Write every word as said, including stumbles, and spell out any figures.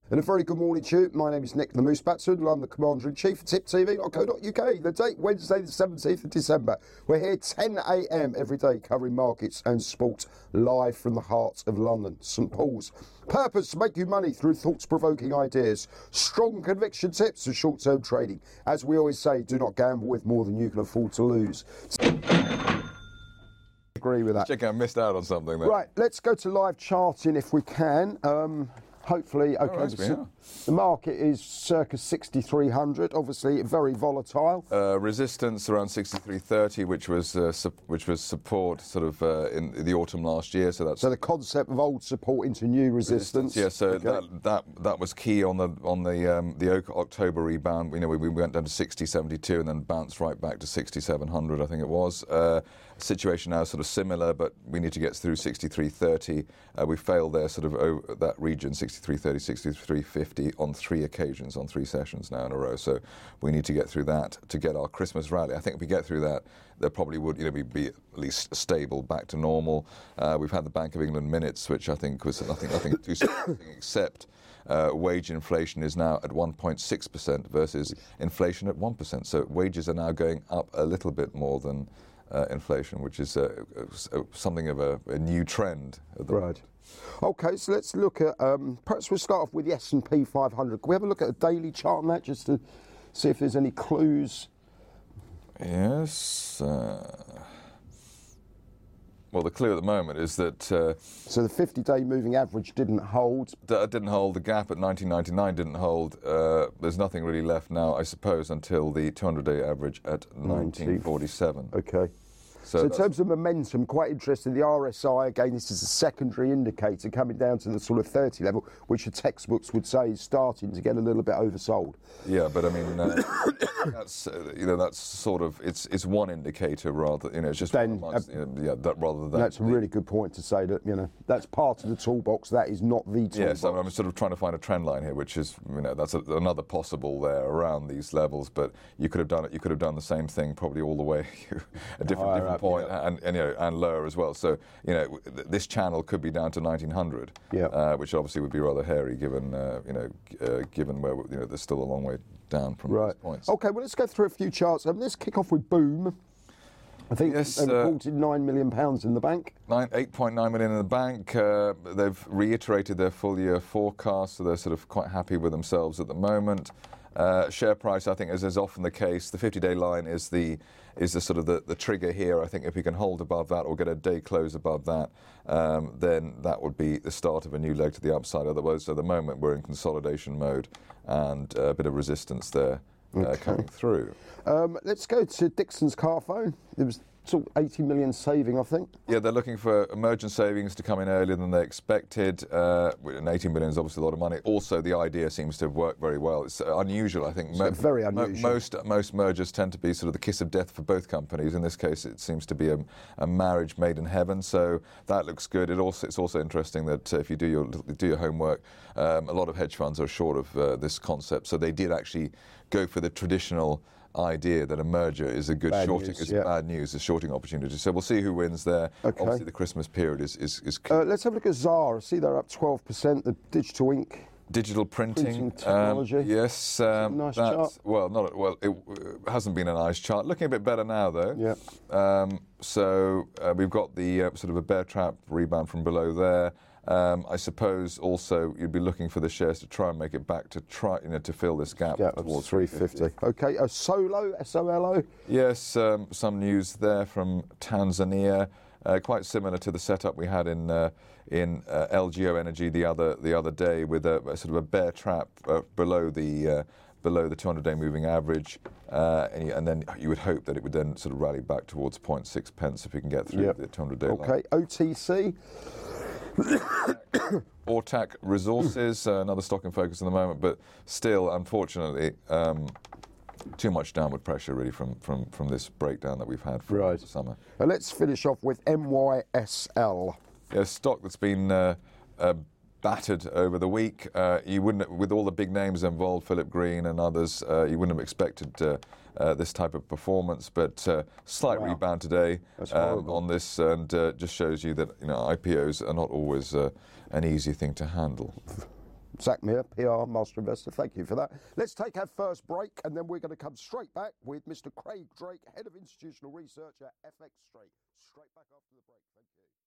And a very good morning to you. My name is Nick the Moose Batson. I'm the Commander-in-Chief of Tip T V dot co dot U K. The date, Wednesday the seventeenth of December. We're here ten a m every day covering markets and sport live from the heart of London, St Paul's. Purpose to make you money through thoughts-provoking ideas, strong conviction tips and short-term trading. As we always say, do not gamble with more than you can afford to lose. Agree with that. Check out, missed out on something there. Right, let's go to live charting if we can. Um, hopefully, okay. Oh, right, the, the market is circa sixty-three hundred. Obviously, very volatile. Uh, resistance around sixty-three thirty, which was uh, su- which was support sort of uh, in the autumn last year. So that's so the concept of old support into new resistance. resistance yeah, so okay. that that that was key on the on the um, the October rebound. You know, we, we went down to sixty seventy-two and then bounced right back to sixty-seven hundred. I think it was. Uh, situation now is sort of similar, but we need to get through sixty-three thirty. Uh, we failed there, sort of over that region, sixty-three thirty, sixty-three fifty on three occasions, on three sessions now in a row. So we need to get through that to get our Christmas rally. I think if we get through that, there probably would, you know, we'd be at least stable, back to normal. Uh, we've had the Bank of England minutes, which I think was nothing, nothing too something except uh, wage inflation is now at one point six percent versus inflation at one percent. So wages are now going up a little bit more than Uh, inflation, which is uh, uh, something of a, a new trend. At the right. moment. Okay, so let's look at, um, perhaps we'll start off with the S and P five hundred. Can we have a look at a daily chart on that just to see if there's any clues? Yes. Uh, well, the clue at the moment is that... Uh, so the fifty-day moving average didn't hold. That didn't hold. The gap at nineteen ninety-nine didn't hold. Uh, there's nothing really left now, I suppose, until the two hundred day average at nineteen forty-seven. Okay. So, so in terms of momentum, quite interesting. The R S I, again, this is a secondary indicator coming down to the sort of thirty level, which the textbooks would say is starting to get a little bit oversold. Yeah, but I mean, uh, that's uh, you know that's sort of it's it's one indicator rather you know it's just then, amongst, uh, you know, yeah that rather than that's a really good point to say that you know that's part of the toolbox. That is not the toolbox. Yes, I'm, I'm sort of trying to find a trend line here, which is you know that's a, another possible there around these levels. But you could have done it. You could have done the same thing probably all the way a different Higher different up, point yeah. and, and you know and lower as well. So you know th- this channel could be down to nineteen hundred, yeah. uh, which obviously would be rather hairy given uh, you know uh, given where you know there's still a long way down from right. those points. Okay, well let's go through a few charts. Um, let's kick off with Boom. I think yes, they uh, reported nine million pounds in the bank. Nine, eight point nine million in the bank. Uh, they've reiterated their full year forecast, so they're sort of quite happy with themselves at the moment. Uh, share price, I think, as is often the case, the fifty day line is the is the sort of the, the trigger here. I think if we can hold above that or get a day close above that, um, then that would be the start of a new leg to the upside. Otherwise, at the moment, we're in consolidation mode and a bit of resistance there uh, okay. coming through. Um, let's go to Dixon's Carphone. There was sort of eighty million saving, I think. Yeah, they're looking for emergent savings to come in earlier than they expected. Uh, and eighty million is obviously a lot of money. Also, the idea seems to have worked very well. It's unusual, I think. Mo- very unusual. Mo- most most mergers tend to be sort of the kiss of death for both companies. In this case, it seems to be a, a marriage made in heaven. So that looks good. It also it's also interesting that uh, if you do your do your homework, um, a lot of hedge funds are short of uh, this concept. So they did actually go for the traditional idea that a merger is a good bad shorting news, is yeah. bad news, a shorting opportunity. So we'll see who wins there. Okay. Obviously, the Christmas period is is, is Uh, let's have a look at Zara. See, they're up twelve percent. The digital ink. digital printing, Printing technology. Um, yes, um, Nice that's, chart. well, not well. It uh, hasn't been a nice chart. Looking a bit better now, though. Yeah. Um, so uh, we've got the uh, sort of a bear trap rebound from below there. Um, I suppose also you'd be looking for the shares to try and make it back to try, you know, to fill this gap Yeah, towards three fifty. Okay, uh, Solo, S O L O. Yes, um, some news there from Tanzania, uh, quite similar to the setup we had in uh, in uh, L G O Energy the other the other day, with a, a sort of a bear trap uh, below the uh, below the two hundred day moving average, uh, and, and then you would hope that it would then sort of rally back towards zero point six pence if we can get through Yep. the two hundred day Okay, line. O T C. Ortac Resources, uh, another stock in focus at the moment, but still, unfortunately, um, too much downward pressure really from, from, from this breakdown that we've had for Right. the summer. Uh, let's finish off with M Y S L. Yeah, stock that's been uh, uh, battered over the week. Uh, you wouldn't, with all the big names involved, Philip Green and others, uh, you wouldn't have expected uh, uh, this type of performance. But uh, slight Wow. rebound today That's um, horrible. on this, and uh, just shows you that you know I P Os are not always uh, an easy thing to handle. Zach Meir, P R, Master Investor, thank you for that. Let's take our first break, and then we're going to come straight back with Mister Craig Drake, Head of Institutional Research at F X Trade. Straight back after the break. Thank you.